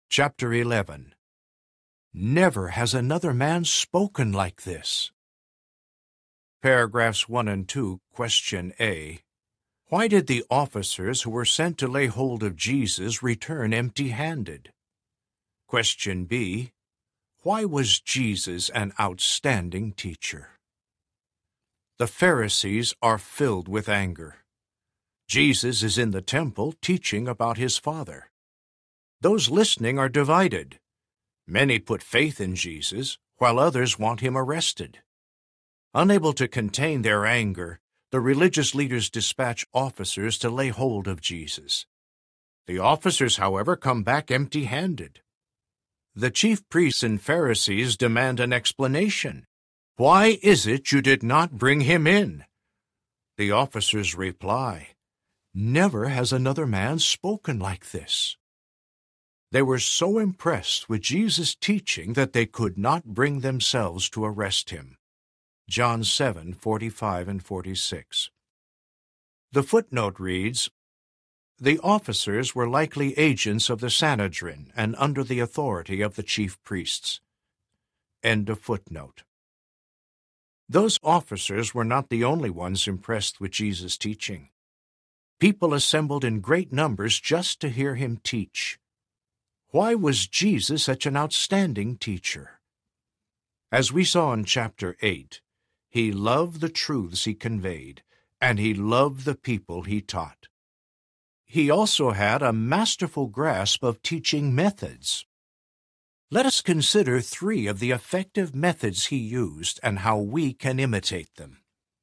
Chapter 11. Never has another man spoken like this. Paragraphs 1 and 2, question A. Why did the officers who were sent to lay hold of Jesus return empty-handed? Question B. Why was Jesus an outstanding teacher? The Pharisees are filled with anger. Jesus is in the temple teaching about his Father. Those listening are divided. Many put faith in Jesus, while others want him arrested. Unable to contain their anger, the religious leaders dispatch officers to lay hold of Jesus. The officers, however, come back empty-handed. The chief priests and Pharisees demand an explanation. Why is it you did not bring him in? The officers reply, Never has another man spoken like this. They were so impressed with Jesus' teaching that they could not bring themselves to arrest him. John 7:45 and 46. The footnote reads, The officers were likely agents of the Sanhedrin and under the authority of the chief priests. End of footnote. Those officers were not the only ones impressed with Jesus' teaching. People assembled in great numbers just to hear him teach. Why was Jesus such an outstanding teacher? As we saw in chapter 8, he loved the truths he conveyed, and he loved the people he taught. He also had a masterful grasp of teaching methods. Let us consider 3 of the effective methods he used and how we can imitate them.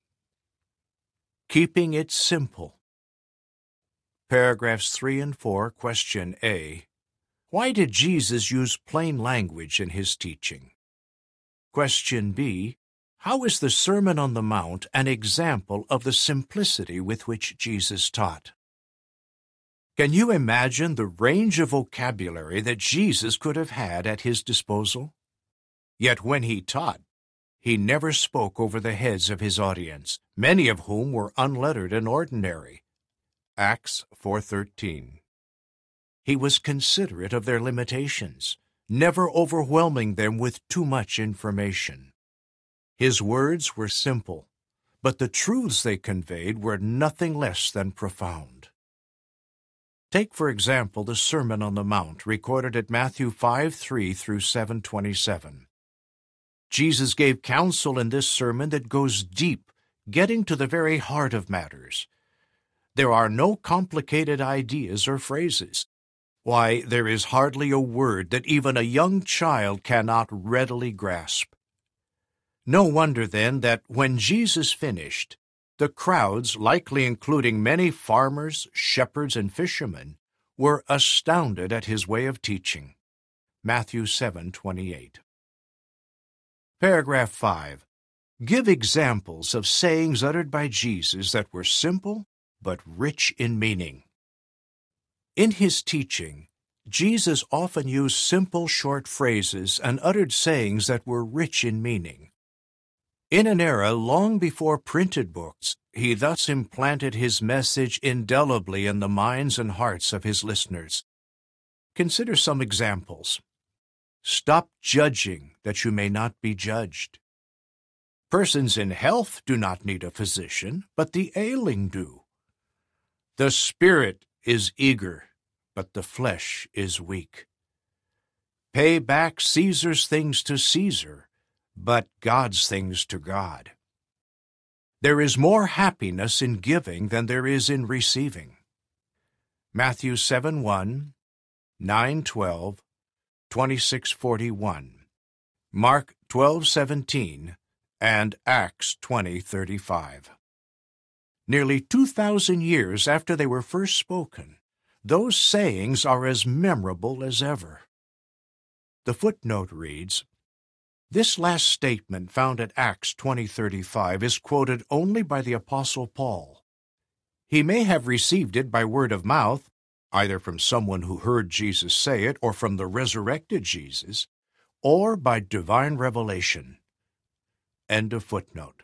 Keeping it simple. Paragraphs 3 and 4, question A. Why did Jesus use plain language in his teaching? Question B. How is the Sermon on the Mount an example of the simplicity with which Jesus taught? Can you imagine the range of vocabulary that Jesus could have had at his disposal? Yet when he taught, he never spoke over the heads of his audience, many of whom were unlettered and ordinary. Acts 4:13. He was considerate of their limitations, never overwhelming them with too much information. His words were simple, but the truths they conveyed were nothing less than profound. Take, for example, the Sermon on the Mount recorded at Matthew 5:3 through 7:27. Jesus gave counsel in this sermon that goes deep, getting to the very heart of matters. There are no complicated ideas or phrases. Why, there is hardly a word that even a young child cannot readily grasp. No wonder, then, that when Jesus finished, the crowds, likely including many farmers, shepherds, and fishermen, were astounded at his way of teaching. Matthew 7:28. Paragraph 5. Give examples of sayings uttered by Jesus that were simple but rich in meaning. In his teaching, Jesus often used simple, short phrases and uttered sayings that were rich in meaning. In an era long before printed books, he thus implanted his message indelibly in the minds and hearts of his listeners. Consider some examples. Stop judging that you may not be judged. Persons in health do not need a physician, but the ailing do. The spirit is eager, but the flesh is weak. Pay back Caesar's things to Caesar, but God's things to God. There is more happiness in giving than there is in receiving. Matthew 7:1, 9:12, 26:41, Mark 12:17, and Acts 20:35. Nearly 2,000 years after they were first spoken, those sayings are as memorable as ever. The footnote reads, This last statement found at Acts 20:35 is quoted only by the Apostle Paul. He may have received it by word of mouth, either from someone who heard Jesus say it or from the resurrected Jesus, or by divine revelation. End of footnote.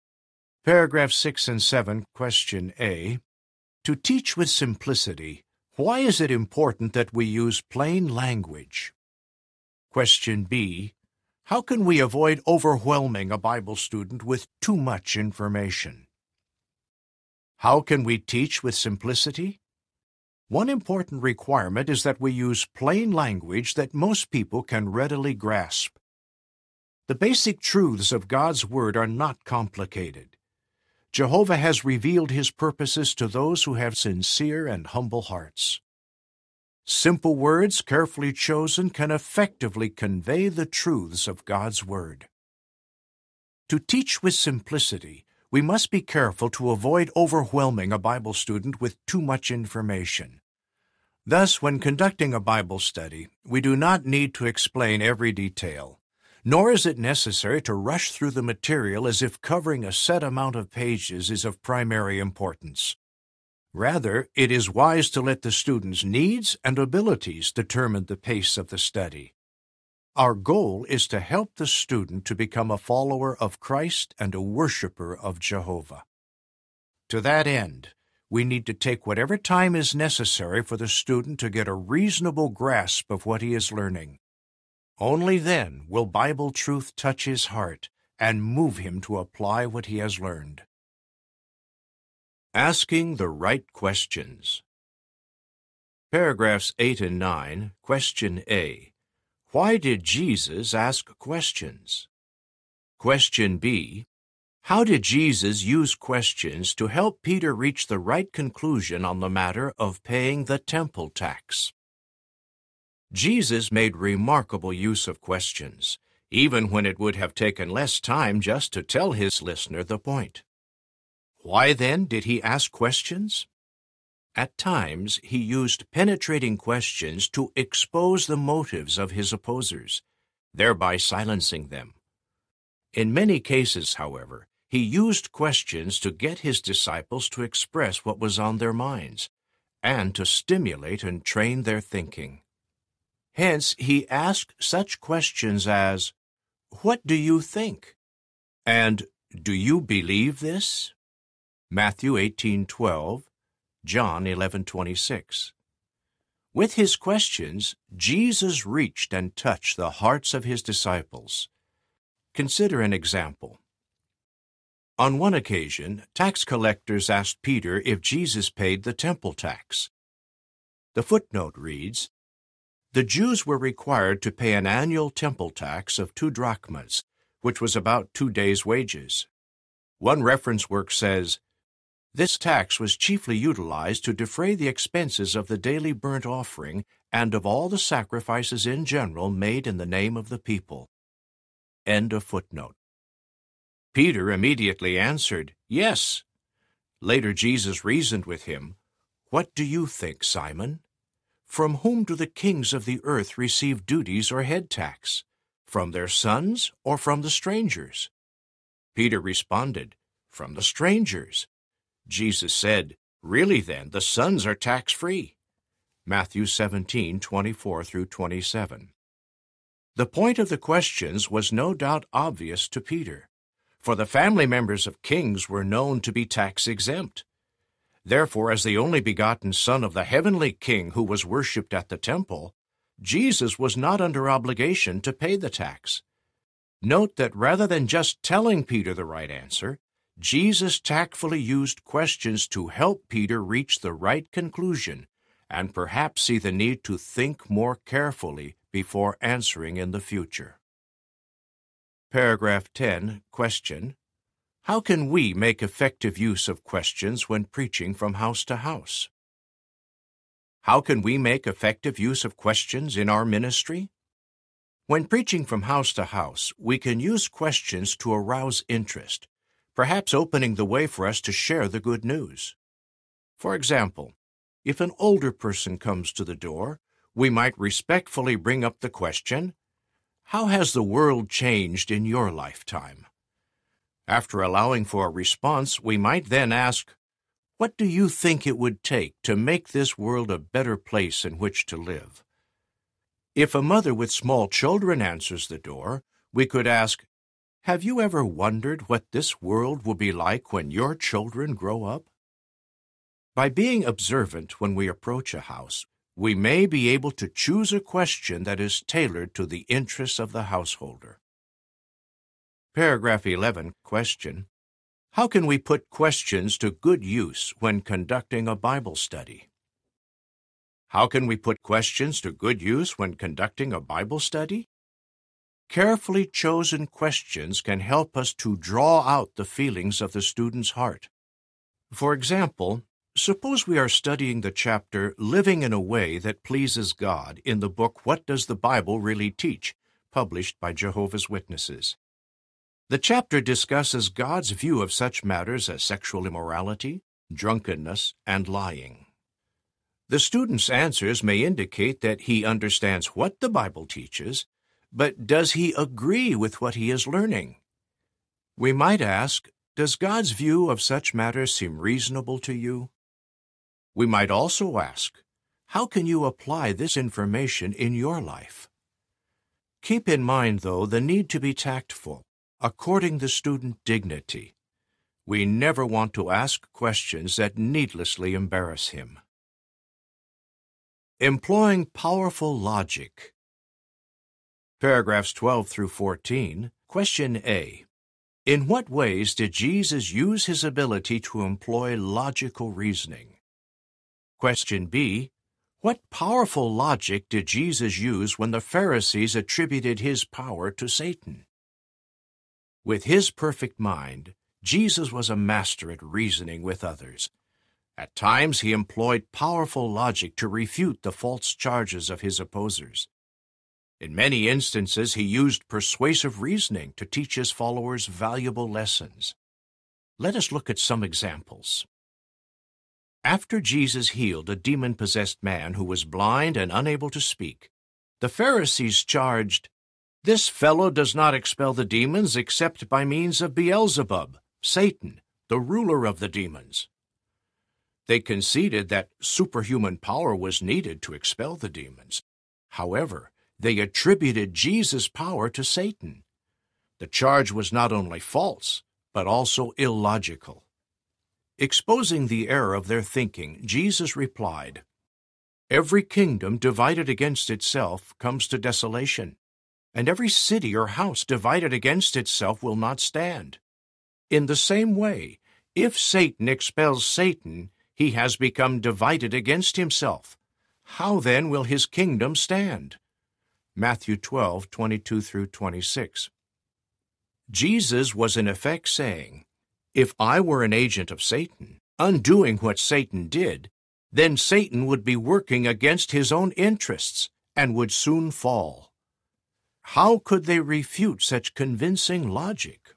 Paragraph 6 and 7, question A. To teach with simplicity, Why is it important that we use plain language? Question B. How can we avoid overwhelming a Bible student with too much information? How can we teach with simplicity? One important requirement is that we use plain language that most people can readily grasp. The basic truths of God's Word are not complicated. Jehovah has revealed His purposes to those who have sincere and humble hearts. Simple words, carefully chosen, can effectively convey the truths of God's Word. To teach with simplicity, we must be careful to avoid overwhelming a Bible student with too much information. Thus, when conducting a Bible study, we do not need to explain every detail, nor is it necessary to rush through the material as if covering a set amount of pages is of primary importance. Rather, it is wise to let the student's needs and abilities determine the pace of the study. Our goal is to help the student to become a follower of Christ and a worshiper of Jehovah. To that end, we need to take whatever time is necessary for the student to get a reasonable grasp of what he is learning. Only then will Bible truth touch his heart and move him to apply what he has learned. Asking the right questions. Paragraphs 8 and 9, Question A. Why did Jesus ask questions? Question B. How did Jesus use questions to help Peter reach the right conclusion on the matter of paying the temple tax? Jesus made remarkable use of questions, even when it would have taken less time just to tell his listener the point. Why then did he ask questions? At times he used penetrating questions to expose the motives of his opposers, thereby silencing them. In many cases, however, he used questions to get his disciples to express what was on their minds, and to stimulate and train their thinking. Hence, he asked such questions as, "What do you think?" and "Do you believe this?" Matthew 18:12, John 11:26. With his questions, Jesus reached and touched the hearts of his disciples. Consider an example. On one occasion, tax collectors asked Peter if Jesus paid the temple tax. The footnote reads, "The Jews were required to pay an annual temple tax of 2 drachmas, which was about 2 days' wages." One reference work says, "This tax was chiefly utilized to defray the expenses of the daily burnt offering and of all the sacrifices in general made in the name of the people." End of footnote. Peter immediately answered, "Yes." Later Jesus reasoned with him, "What do you think, Simon? From whom do the kings of the earth receive duties or head tax? From their sons or from the strangers?" Peter responded, "From the strangers." Jesus said, "Really then, the sons are tax-free." Matthew 17:24-27. The point of the questions was no doubt obvious to Peter, for the family members of kings were known to be tax-exempt. Therefore, as the only begotten Son of the heavenly King who was worshipped at the temple, Jesus was not under obligation to pay the tax. Note that rather than just telling Peter the right answer, Jesus tactfully used questions to help Peter reach the right conclusion and perhaps see the need to think more carefully before answering in the future. Paragraph 10, Question. How can we make effective use of questions when preaching from house to house? How can we make effective use of questions in our ministry? When preaching from house to house, we can use questions to arouse interest, perhaps opening the way for us to share the good news. For example, if an older person comes to the door, we might respectfully bring up the question, "How has the world changed in your lifetime?" After allowing for a response, we might then ask, "What do you think it would take to make this world a better place in which to live?" If a mother with small children answers the door, we could ask, "Have you ever wondered what this world will be like when your children grow up?" By being observant when we approach a house, we may be able to choose a question that is tailored to the interests of the householder. Paragraph 11, question. How can we put questions to good use when conducting a Bible study? How can we put questions to good use when conducting a Bible study? Carefully chosen questions can help us to draw out the feelings of the student's heart. For example, suppose we are studying the chapter Living in a Way That Pleases God in the book What Does the Bible Really Teach?, published by Jehovah's Witnesses. The chapter discusses God's view of such matters as sexual immorality, drunkenness, and lying. The student's answers may indicate that he understands what the Bible teaches, but does he agree with what he is learning? We might ask, does God's view of such matters seem reasonable to you? We might also ask, how can you apply this information in your life? Keep in mind, though, the need to be tactful, according the student dignity. We never want to ask questions that needlessly embarrass him. Employing powerful logic. Paragraphs 12 through 14, question A. In what ways did Jesus use his ability to employ logical reasoning? Question B. What powerful logic did Jesus use when the Pharisees attributed his power to Satan? With his perfect mind, Jesus was a master at reasoning with others. At times he employed powerful logic to refute the false charges of his opposers. In many instances, he used persuasive reasoning to teach his followers valuable lessons. Let us look at some examples. After Jesus healed a demon-possessed man who was blind and unable to speak, the Pharisees charged, "This fellow does not expel the demons except by means of Beelzebub, Satan, the ruler of the demons." They conceded that superhuman power was needed to expel the demons. However, they attributed Jesus' power to Satan. The charge was not only false, but also illogical. Exposing the error of their thinking, Jesus replied, "Every kingdom divided against itself comes to desolation, and every city or house divided against itself will not stand. In the same way, if Satan expels Satan, he has become divided against himself. How then will his kingdom stand?" Matthew 12:22 through 26. Jesus was in effect saying, if I were an agent of Satan, undoing what Satan did, then Satan would be working against his own interests and would soon fall. How could they refute such convincing logic?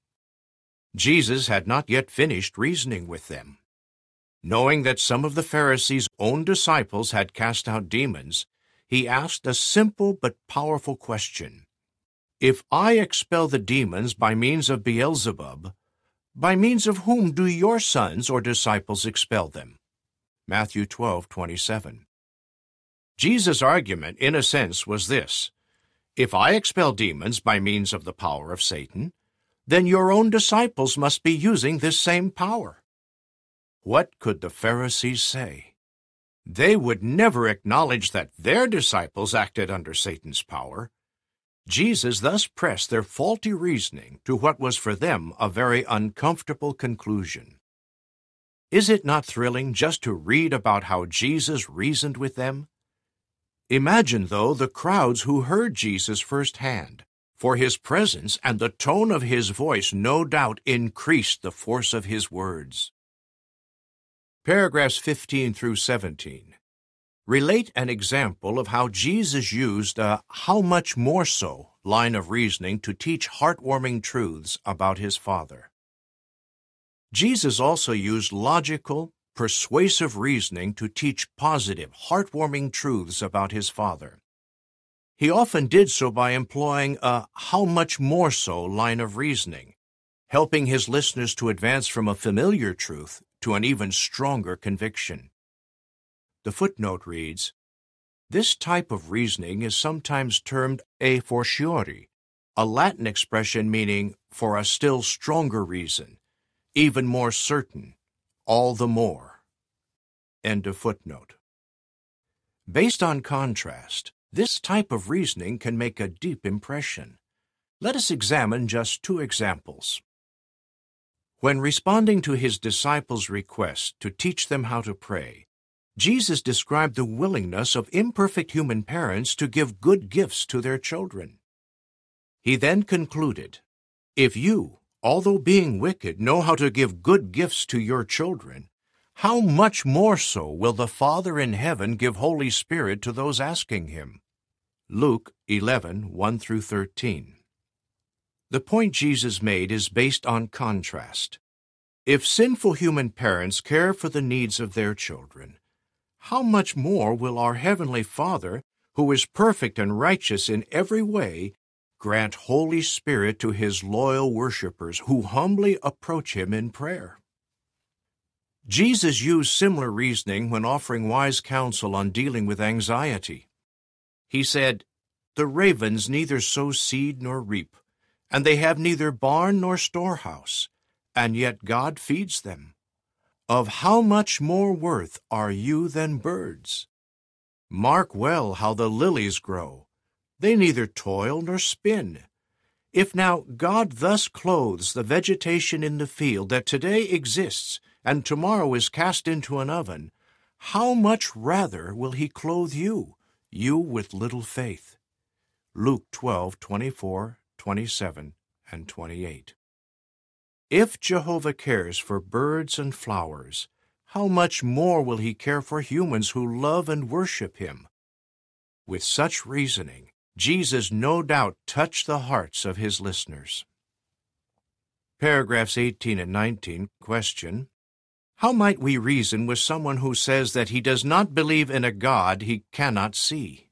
Jesus had not yet finished reasoning with them. Knowing that some of the Pharisees' own disciples had cast out demons, he asked a simple but powerful question. If I expel the demons by means of Beelzebub, by means of whom do your sons or disciples expel them? Matthew 12:27. Jesus' argument, in a sense, was this: if I expel demons by means of the power of Satan, then your own disciples must be using this same power. What could the Pharisees say? They would never acknowledge that their disciples acted under Satan's power. Jesus thus pressed their faulty reasoning to what was for them a very uncomfortable conclusion. Is it not thrilling just to read about how Jesus reasoned with them? Imagine, though, the crowds who heard Jesus firsthand, for his presence and the tone of his voice no doubt increased the force of his words. Paragraphs 15 through 17. Relate an example of how Jesus used a "how much more so" line of reasoning to teach heartwarming truths about his Father. Jesus also used logical, persuasive reasoning to teach positive, heartwarming truths about his Father. He often did so by employing a "how much more so" line of reasoning, helping his listeners to advance from a familiar truth to an even stronger conviction. The footnote reads, this type of reasoning is sometimes termed a fortiori, a Latin expression meaning for a still stronger reason, even more certain, all the more. End of footnote. Based on contrast, this type of reasoning can make a deep impression. Let us examine just 2 examples. When responding to his disciples' request to teach them how to pray, Jesus described the willingness of imperfect human parents to give good gifts to their children. He then concluded, "If you, although being wicked, know how to give good gifts to your children, how much more so will the Father in heaven give Holy Spirit to those asking him?" Luke 11:1-13. The point Jesus made is based on contrast. If sinful human parents care for the needs of their children, how much more will our Heavenly Father, who is perfect and righteous in every way, grant Holy Spirit to his loyal worshipers who humbly approach him in prayer? Jesus used similar reasoning when offering wise counsel on dealing with anxiety. He said, "The ravens neither sow seed nor reap, and they have neither barn nor storehouse, and yet God feeds them. Of how much more worth are you than birds? Mark well how the lilies grow. They neither toil nor spin. If now God thus clothes the vegetation in the field that today exists and tomorrow is cast into an oven, how much rather will he clothe you, you with little faith?" Luke 12:24, 27, and 28. If Jehovah cares for birds and flowers, how much more will he care for humans who love and worship him? With such reasoning, Jesus no doubt touched the hearts of his listeners. Paragraphs 18 and 19 question, how might we reason with someone who says that he does not believe in a God he cannot see?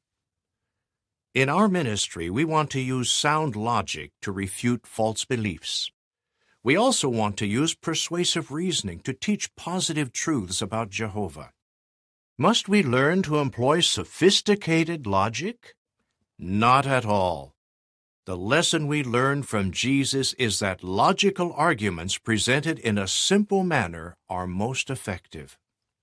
In our ministry, we want to use sound logic to refute false beliefs. We also want to use persuasive reasoning to teach positive truths about Jehovah. Must we learn to employ sophisticated logic? Not at all. The lesson we learn from Jesus is that logical arguments presented in a simple manner are most effective.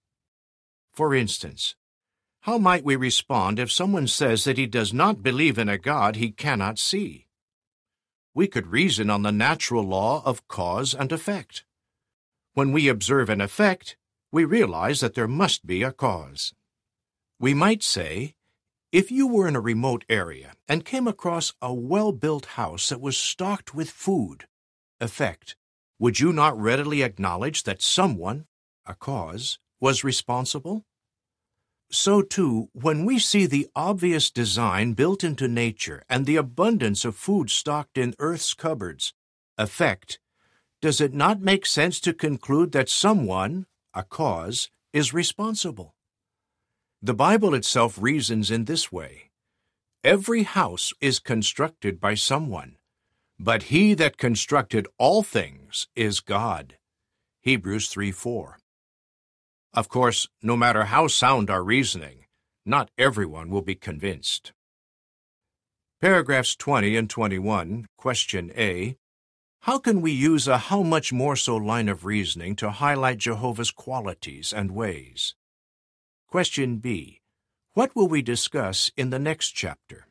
For instance, how might we respond if someone says that he does not believe in a God he cannot see? We could reason on the natural law of cause and effect. When we observe an effect, we realize that there must be a cause. We might say, if you were in a remote area and came across a well-built house that was stocked with food, effect, would you not readily acknowledge that someone, a cause, was responsible? So too, when we see the obvious design built into nature and the abundance of food stocked in Earth's cupboards, effect, does it not make sense to conclude that someone, a cause, is responsible? The Bible itself reasons in this way. Every house is constructed by someone, but he that constructed all things is God. Hebrews 3:4. Of course, no matter how sound our reasoning, not everyone will be convinced. Paragraphs 20 and 21, question A. How can we use a how much more so line of reasoning to highlight Jehovah's qualities and ways? Question B. What will we discuss in the next chapter?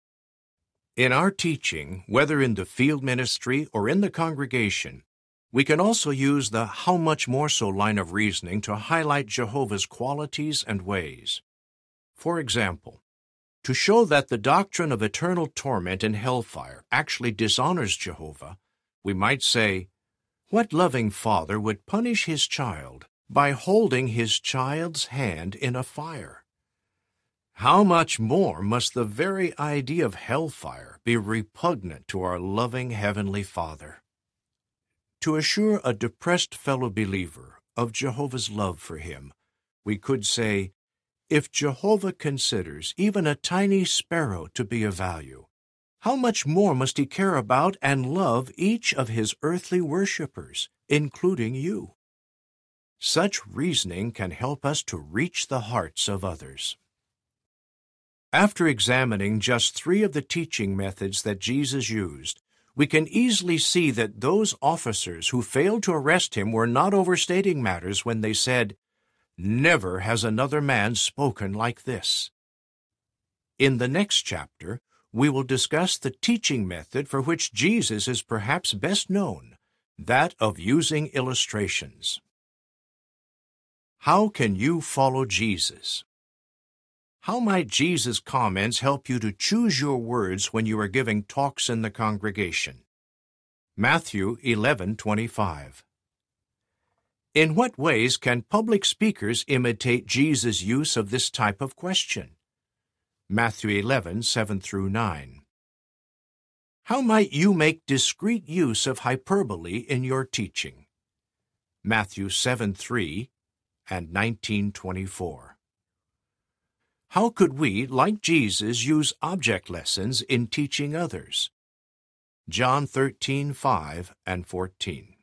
In our teaching, whether in the field ministry or in the congregation, we can also use the how much more so line of reasoning to highlight Jehovah's qualities and ways. For example, to show that the doctrine of eternal torment and hellfire actually dishonors Jehovah, we might say, what loving father would punish his child by holding his child's hand in a fire? How much more must the very idea of hellfire be repugnant to our loving Heavenly Father? To assure a depressed fellow believer of Jehovah's love for him, we could say, if Jehovah considers even a tiny sparrow to be of value, how much more must he care about and love each of his earthly worshipers, including you? Such reasoning can help us to reach the hearts of others. After examining just 3 of the teaching methods that Jesus used, we can easily see that those officers who failed to arrest him were not overstating matters when they said, Never has another man spoken like this. In the next chapter, we will discuss the teaching method for which Jesus is perhaps best known, that of using illustrations. How can you follow Jesus? How might Jesus' comments help you to choose your words when you are giving talks in the congregation? Matthew 11:25. In what ways can public speakers imitate Jesus' use of this type of question? Matthew 11:7-9. How might you make discreet use of hyperbole in your teaching? Matthew 7:3 and 19:24. How could we, like Jesus, use object lessons in teaching others? John 13:5 and 14.